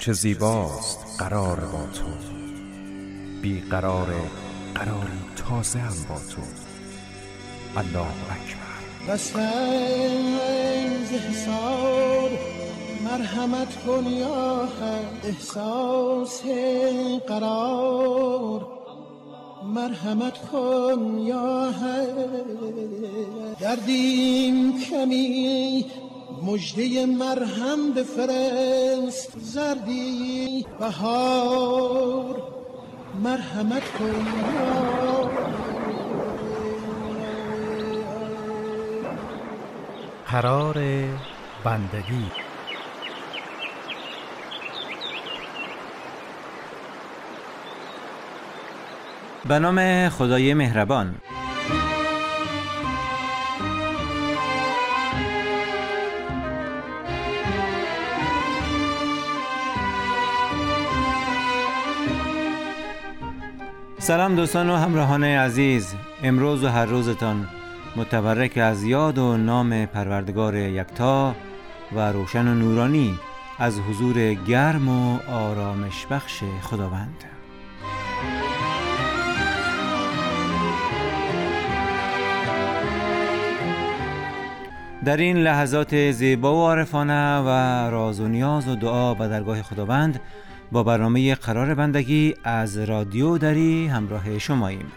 چه زیباست قرار با تو، بی قرار قراری تازه هم با تو. الله اکبر. قصد حساب مرحمت کن یا حق، احساس قرار مرحمت کن یا حق. دردیم کمی مژده مرهم بفرست، زردی بهار مرحمت کن یا قرار بندگی. به نام خدای مهربان. سلام دوستان و همراهان عزیز، امروز و هر روزتان متبرک از یاد و نام پروردگار یکتا و روشن و نورانی از حضور گرم و آرامش بخش خداوند. در این لحظات زیبا و عارفانه و راز و نیاز و دعا به درگاه خداوند با برنامه قرار بندگی از رادیو دری همراه شماییم.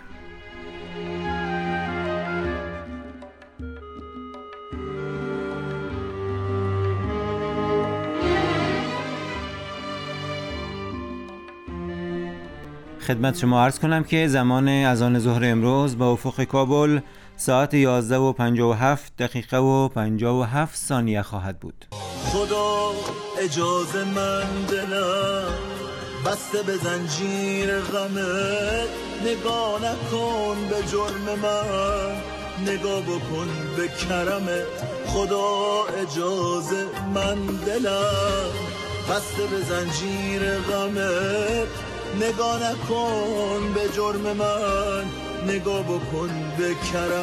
خدمت شما عرض کنم که زمان اذان ظهر امروز با افق کابل ساعت 11:57 و 57 ثانیه خواهد بود. خدا اجازه من دلم بسته به زنجیر غمت، نگاه نکن به جرم من، نگاه بکن به کرمت. خدا اجازه من دلم بسته به زنجیر غمت، نگاه نکن به جرم من، نگاه بکن به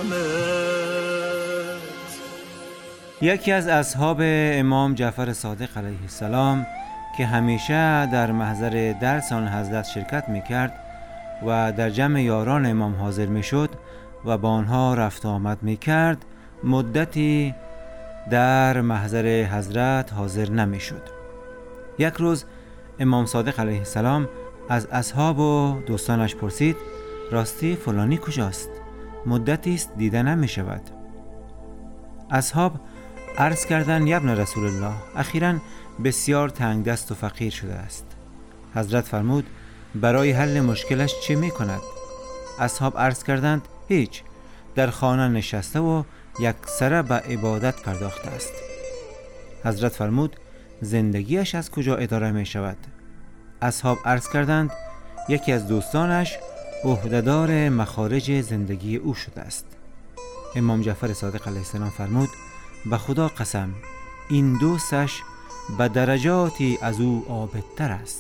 کرمت. یکی از اصحاب امام جعفر صادق علیه السلام که همیشه در محضر درس آن حضرت شرکت میکرد و در جمع یاران امام حاضر میشد و با آنها رفت آمد میکرد، مدتی در محضر حضرت حاضر نمیشد. یک روز امام صادق علیه السلام از اصحاب و دوستانش پرسید: راستی فلانی کجاست؟ مدتی است دیده نمی شود. اصحاب عرض کردند: ابن رسول الله، اخیراً بسیار تنگ دست و فقیر شده است. حضرت فرمود: برای حل مشکلش چه می کند؟ اصحاب عرض کردند: هیچ، در خانه نشسته و یکسره به عبادت پرداخته است. حضرت فرمود: زندگیش از کجا اداره می شود؟ اصحاب عرض کردند: یکی از دوستانش عهدهدار مخارج زندگی او شده است. امام جعفر صادق علیه السلام فرمود: به خدا قسم این دوستش به درجاتی از او عابدتر است.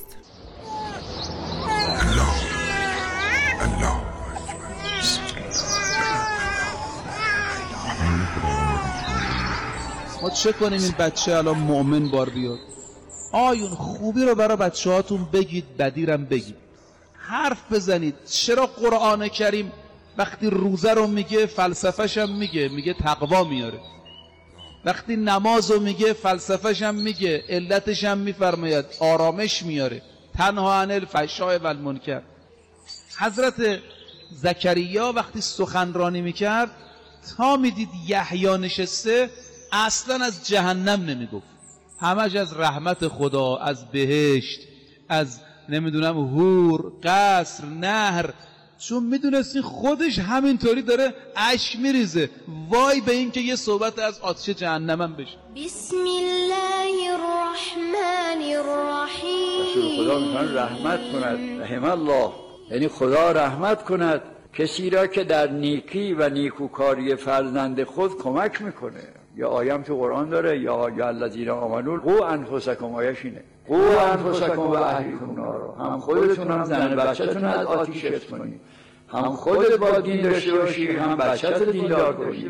ما چه کنیم این بچه الان مؤمن بار بیاد؟ آیون خوبی رو برای بچه هاتون بگید، بدیرم بگید، حرف بزنید. چرا قرآن کریم وقتی روزه رو میگه فلسفه‌ش هم میگه تقوا میاره، وقتی نماز رو میگه فلسفه‌ش هم میگه، علتش هم میفرماید آرامش میاره، تنها عن الفحشاء و المنکر. حضرت زکریا وقتی سخنرانی میکرد تا میدید یحیی نشسته اصلا از جهنم نمیگفت، همش از رحمت خدا، از بهشت، از نمیدونم حور، قصر، نهر، چون میدونستی خودش همینطوری داره اشک میریزه. وای به این که یه صحبت از آتش جهنمم بشه. بسم الله الرحمن الرحیم. خدا میخواد رحمت کند، رحم الله، یعنی خدا رحمت کند کسی را که در نیکی و نیکوکاری فرزند خود کمک میکنه. یا آیه تو قرآن داره: یا الذین آمنوا قوا انفسکم، آیه‌ش اینه: قوا انفسکم و اهلیکم نارا. هم خودتون هم زن بچه‌تون از آتش حفظ کنید، هم خودت با دین داشته باشی، هم بچه‌ت دیندار کنی.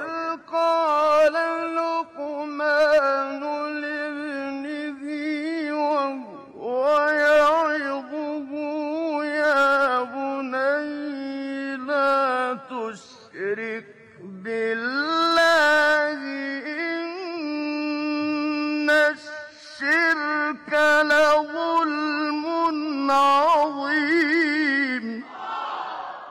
قال لقمان لابنه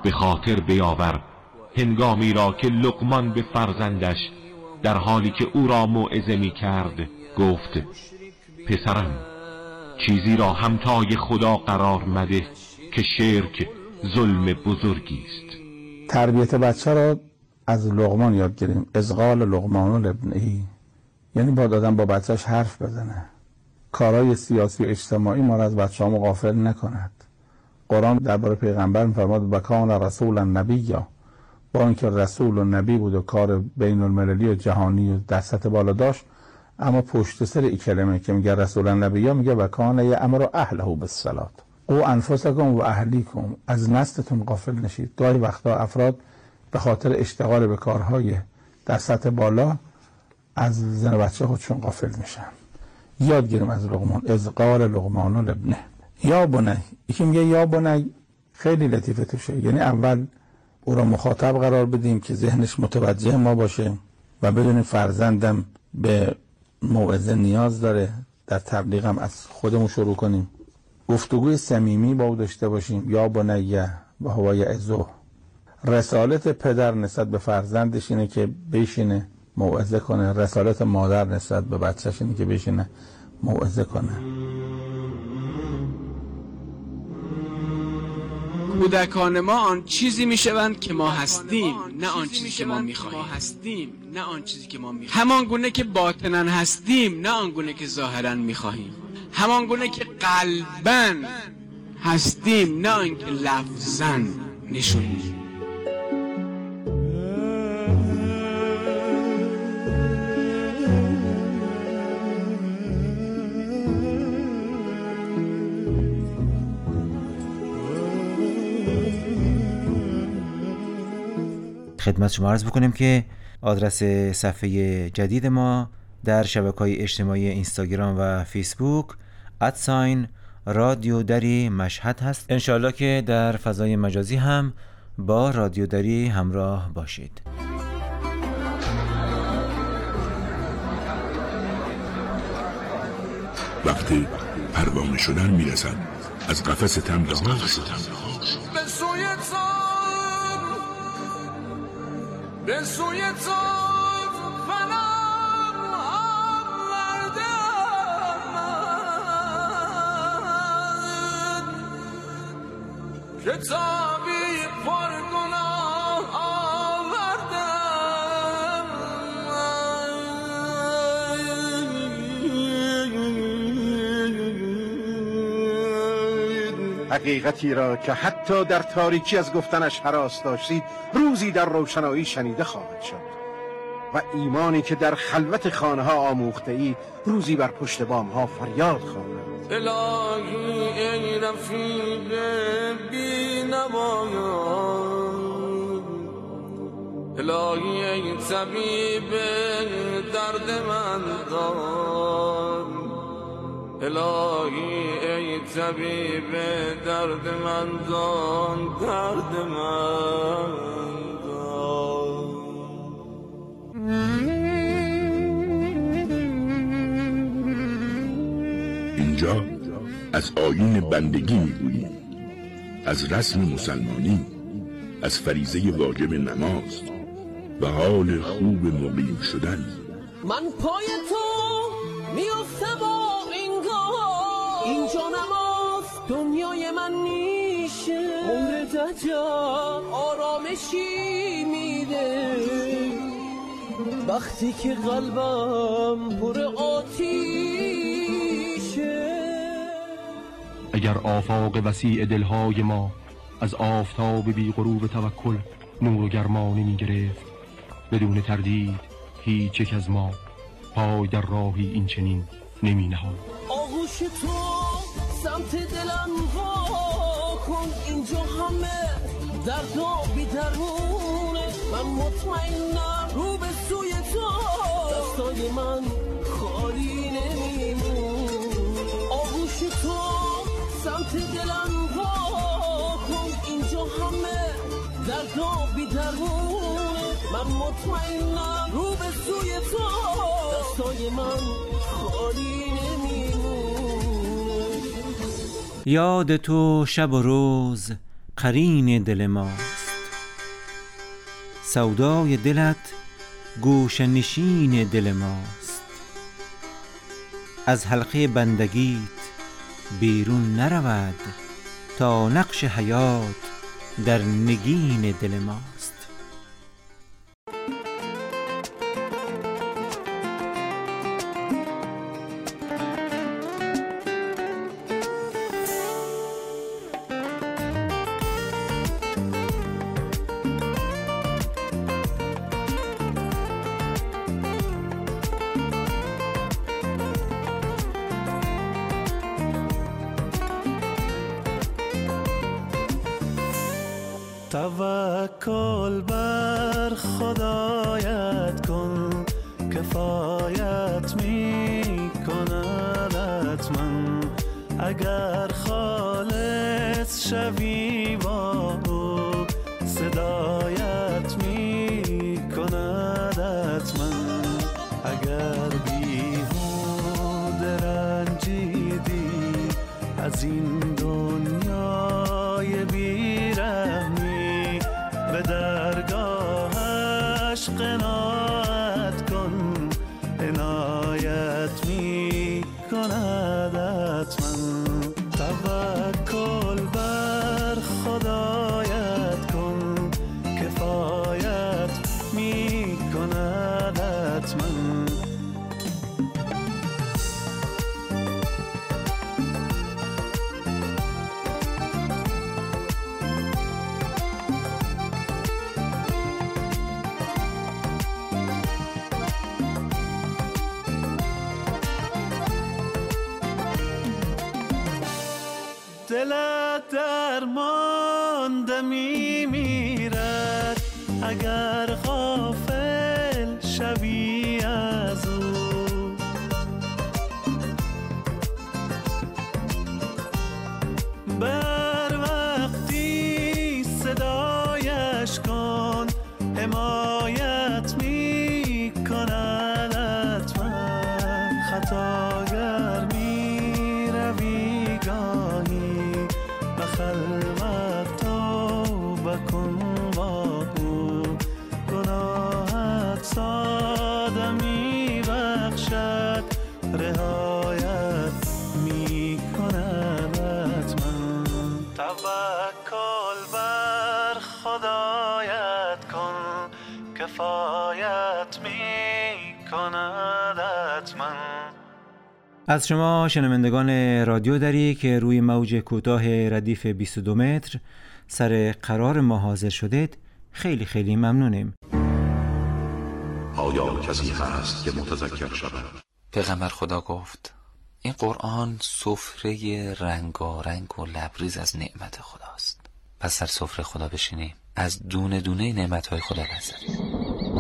به خاطر بیاور هنگامی را که لقمان به فرزندش در حالی که او را موعظه می کرد گفت پسرم چیزی را همتای خدا قرار مده که شرک ظلم بزرگی است. تربیت بچه را از لقمان یاد گیریم. اذ قال لقمان لابنه، یعنی باید آدم با بچهش حرف بزنه. کارهای سیاسی و اجتماعی ما را از بچه‌هامون غافل نکند. قرآن درباره پیغمبر می‌فرماد و کان رسولا نبیا، با اینکه رسول و نبی بود و کار بین المللی و جهانی و در سطح بالا داشت، اما پشت سر این کلمه که میگه رسولا نبیا میگه و کان یأمر اهله بالصلاة او انفسکم و اهلیکم، از نسلتون غافل نشید. گاهی وقتا افراد به خاطر اشتغال به کارهای در سطح بالا از زن و بچه خودشون غافل میشن. یاد گیریم از لقمان. اذ قال لقمان لابنه یا بنی. یکی میگه یا بنی خیلی لطیفه توشه، یعنی اول او را مخاطب قرار بدیم که ذهنش متوجه ما باشه و بدونیم فرزندم به موعظه نیاز داره. در تبلیغ هم از خودمون شروع کنیم، گفتگوی صمیمی با او داشته باشیم. یا بنیه و هو یعظه. رسالت پدر نسبت به فرزندش اینه که بشینه موعظه کنه، رسالت مادر نسبت به بچه‌ش اینه که بشینه موعظه کنه. کودکان ما آن چیزی میشوند که ما هستیم، نه آن چیزی که ما میخواهیم. همان گونه که باطناً هستیم، نه آن گونه که ظاهراً میخواهیم. همان گونه که قلباً هستیم، نه آن که لفظاً نشون میدیم. خدمت شما عرض بکنیم که آدرس صفحه جدید ما در شبکه‌های اجتماعی اینستاگرام و فیسبوک @رادیو دری مشهد هست. انشالله که در فضای مجازی هم با رادیو دری همراه باشید. وقتی پروانه شدن میرسد از قفس تمدها به سوی تو فنم آوردم که تابی پرگناه آوردم. حقیقتی را که حتی در تاریکی از گفتنش هراس داشتید روزی در روشنایی شنیده خواهد شد و ایمانی که در خلوت خانه ها آموخته ای روزی بر پشت بام ها فریاد خواند. الهی ای رفیق بی نمایان، الهی ای طبیب درد من دان، الهی ای طبیب درد من دان، درد من دان. اینجا از آیین بندگی میگوییم، از رسم مسلمانی، از فریضه واجب نماز و حال خوب مقیم شدن. من پای تو میافتم و اینجا نماز دنیای من میشه، عمر دجال آرامشی میده وقتی که قلبم پر آتیشه. اگر آفاق وسیع دلهای ما از آفتاب بی غروب توکل نور و گرمانی می گرفت، بدون تردید هیچ یک از ما پای در راهی این چنین نمی نهاد. آغوش تو سمت دلم وا کن، اینجا همه درد و بی درمونه. من مطمئنم رو به سوی تو دستای من خالی نمیمون. آغوش تو سمت دلم وا کن، اینجا همه درد و بی درمونه. من مطمئنم رو به سوی تو دستای من خالی یاد تو شب و روز قرین دل ماست، سودای دلت گوشه نشین دل ماست. از حلقه بندگیت بیرون نرود تا نقش حیات در نگین دل ماست. توکل بر خدایت کن، کفایت می کند حتما. اگر خالص شوی با او، صدایت می کند حتما. اگر بیهوده رنجیدی از این دنیای بیرحمی، به درگاهش قناعت کن، عنایت می کند حتما. توکل بر خدایت کن، کفایت می کند حتما. دلت درمانده می میرد، اگر غافل شوی از او. بر وقتی صدایش کن، حمایت می کند حتما. خطاگر می روی گاهی، به خلوت توبه کن با او. گناهت ساده می بخشد، رهایت می کند حتما. توکل بر خدایت کن، کفایت می کند حتما. از شما شنوندگان رادیو دری که روی موج کوتاه ردیف 22 متر سر قرار ما حاضر شدید خیلی خیلی ممنونیم. آیا کسی هست که متذکر شود؟ پیغمبر خدا گفت این قرآن سفره رنگارنگ و لبریز از نعمت خداست. پس در سفره خدا بشینیم، از دونه دونه نعمتهای خدا بزنیم.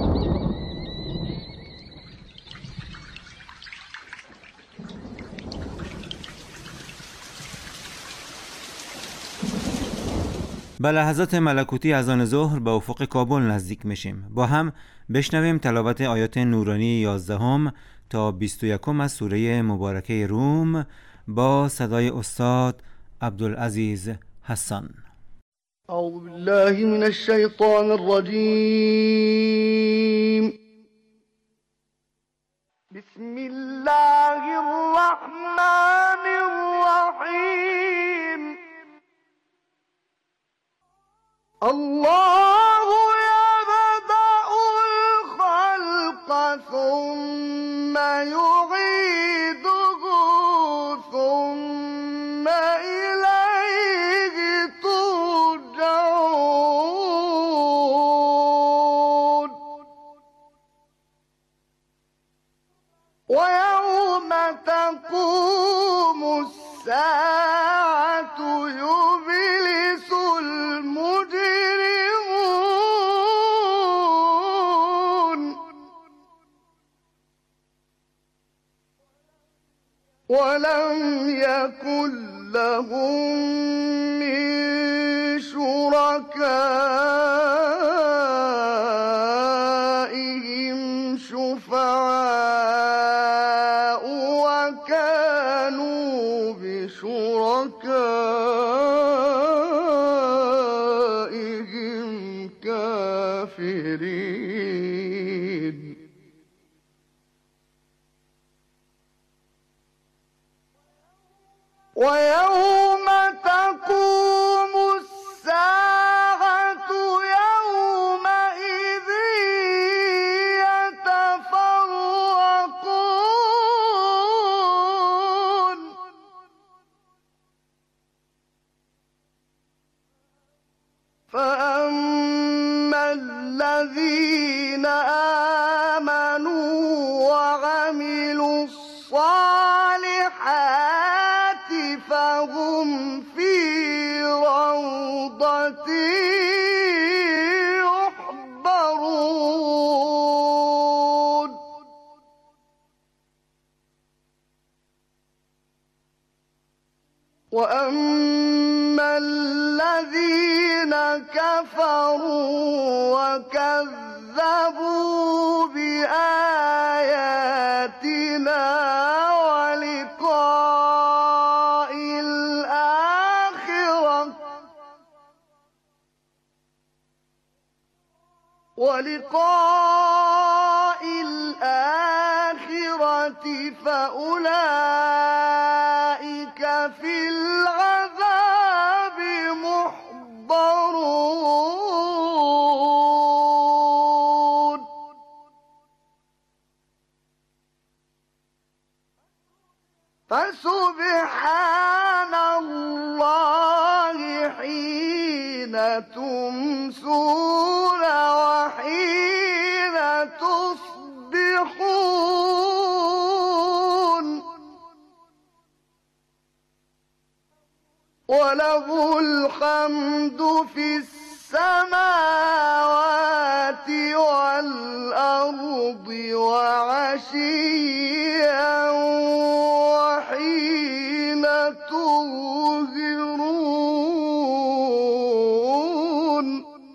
به لحظات ملکوتی از آن ظهر به افق کابل نزدیک میشیم. با هم بشنویم تلاوت آیات نورانی 11 تا 21 از سوره مبارکه روم با صدای استاد عبدالعزیز حسان. اعوذ بالله من الشیطان الرجیم. بسم الله الرحمن الرحیم. الله يبدأ الخلق ثم يعيده ثم إليه ترجعون. ويوم تقوم الساعة يبلس المجرمون ولم يكن لهم من شركائهم شفعاء وكانوا بشركائهم كافرين. الكافرين ويوم تقوم الساعة يومئذ يتفرقون فأما الذين آمنوا وعملوا الصالحات فهم في روضة يحبرون وأما الذين كفروا وكذبوا بآياتنا ولقاء الآخرة فأولئك في العذاب محضرون فسبحان الله حين تمسون وحين تصبحون وله الحمد في السماوات والأرض وعشيا وحين تظهرون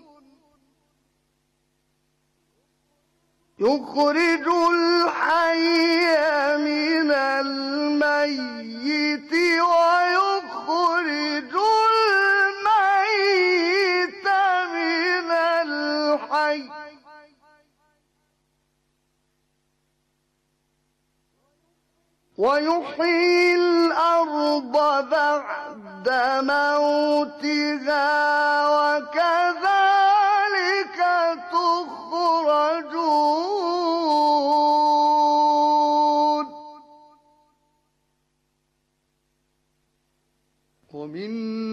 يخرج الحي من الميت ويخرج الميت من الحي ويحيي الأرض بعد موتها وكذلك تخرجون ومن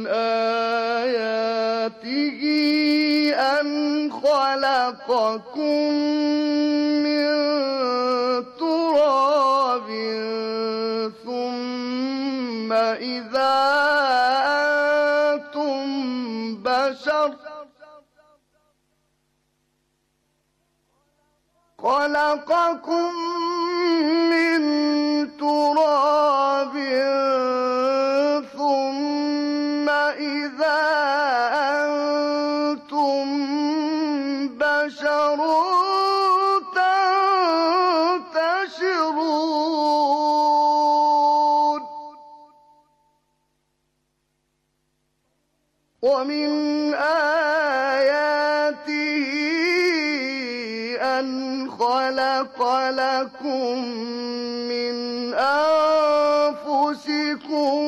آياته أن خلقكم من تراب ثم إذا أنتم بشر خلقكم من تراب ثم إذا أنتم بشر تنتشرون ومن آياته أن خلق لكم من أنفسكم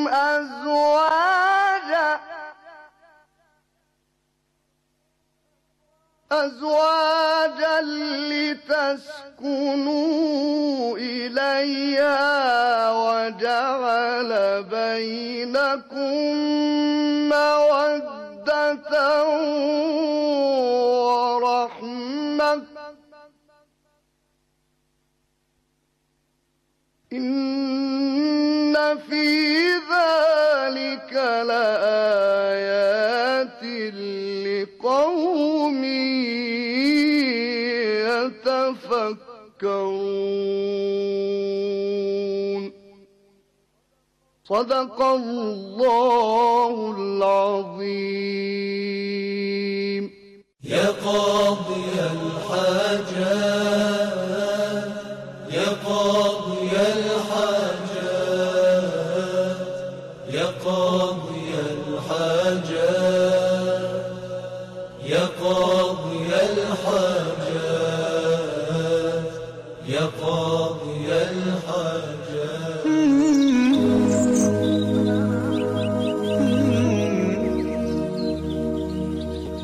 أزواجا لتسكنوا إليها وجعل بينكم مودة ورحمة إن في ذلك لآيات لقوم يتفكرون صدق الله العظيم يا قاضي الحاجات يا قاضي الحاجات يا قاضي الحاجات يا قاضي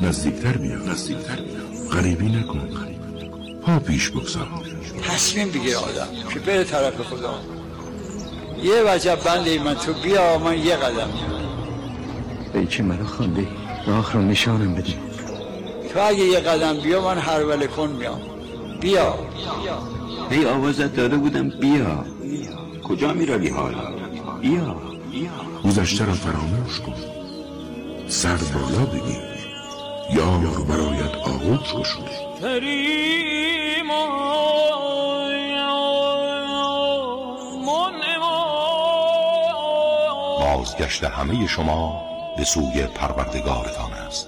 نزدیکتر بیا غریبی نکن، پا پیش بگذار. تصمیم بگیر آدم که بره طرف خدا. یه وجب بنده من، تو بیا من یه قدم. ای که مرا خونده به آخر نشانم بده. تو اگه یه قدم بیا من هر کن میام. بیا. ای آوازت داده بودم بیا. کجا میروی حالا؟ بیا. گذشته را فراموش کن، سر بالا بگیر، یار برایت آغوش گشوده. بازگشت همه شما به سوی پروردگارتان است.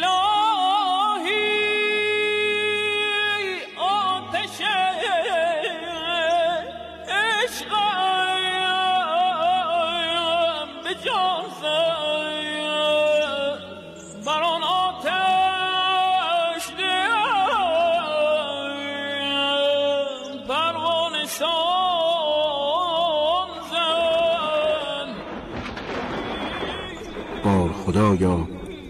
خدایا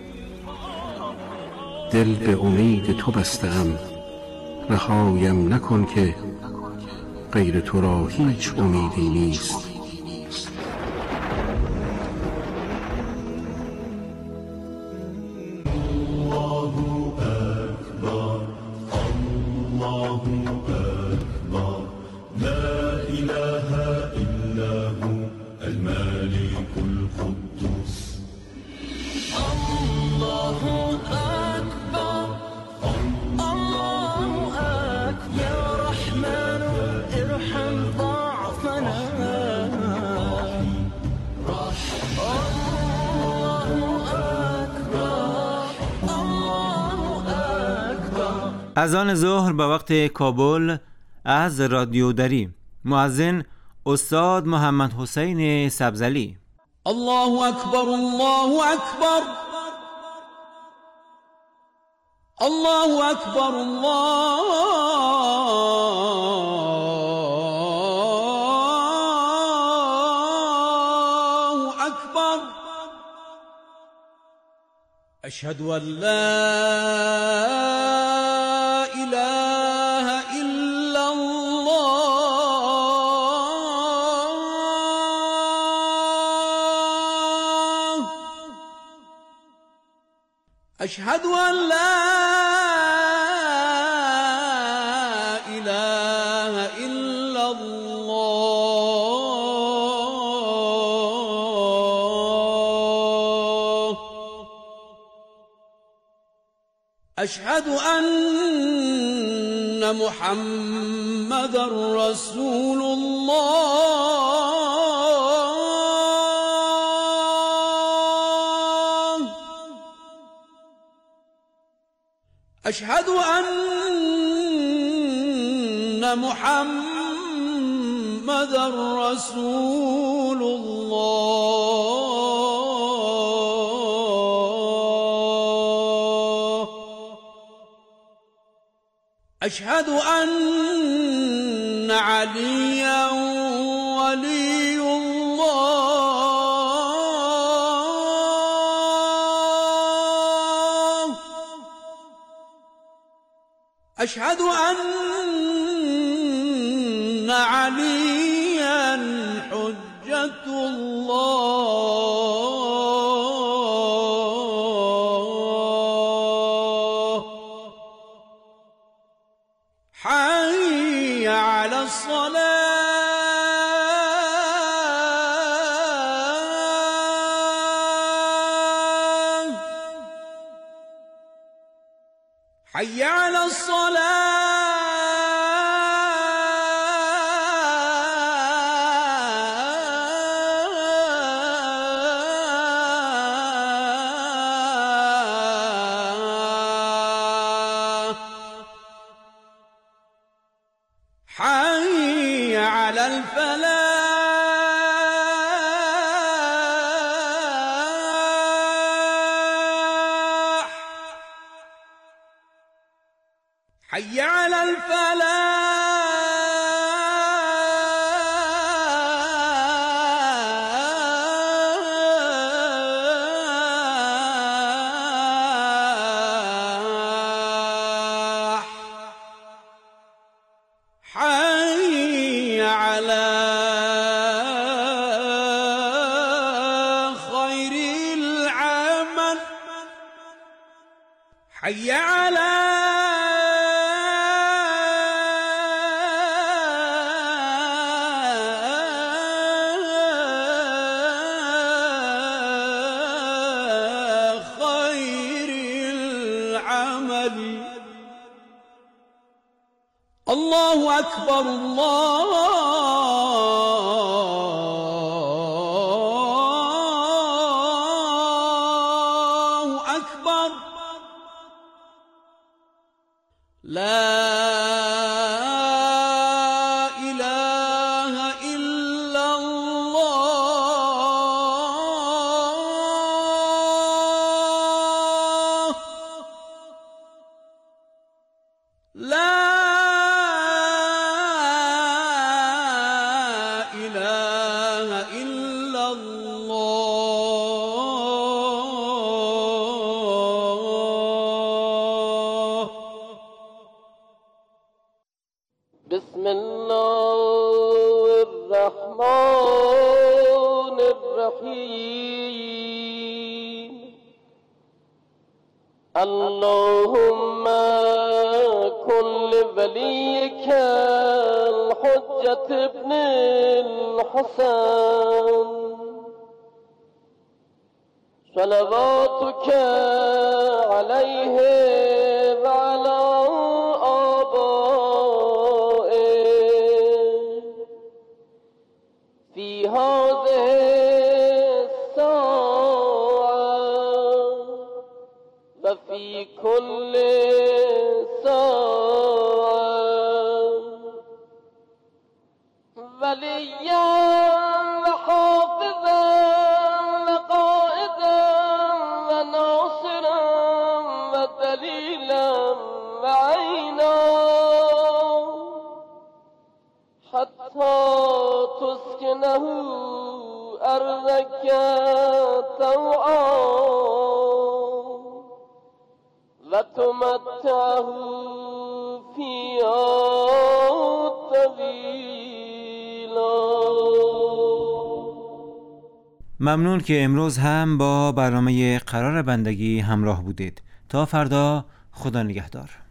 دل به امید تو بستم، رهایم نکن که غیر تو را هیچ امیدی نیست. اذان ظهر به وقت کابل از رادیو دری. مؤذن استاد محمد حسین سبزلی. الله اکبر الله اکبر الله اکبر الله اکبر اشهد ان لا أشهد أن لا إله إلا الله أشهد أن محمد رسول الله أشهد أن محمد رسول الله أشهد أن عليا ولي أشهد أن عليا حجة الله حي على الصلاة حي على الصلاة حي على الفلاح حي على الفلاح حي على خير العمل. الله أكبر الله أكبر لا إله إلا الله لا إله إلا الله. بسم الله الرحمن الرحيم. اللهم كن لوليك الحجة ابن الحسن صلواتك عليه وعلى آبائه في هذه الساعة وفي كل ساعة وليا وحافظا وقائدا وناصرا ودليلا وعينا حتى تسكنه أرضك طوعا وتمتعه فيها طويلا. ممنون که امروز هم با برنامه قرار بندگی همراه بودید. تا فردا، خدا نگهدار.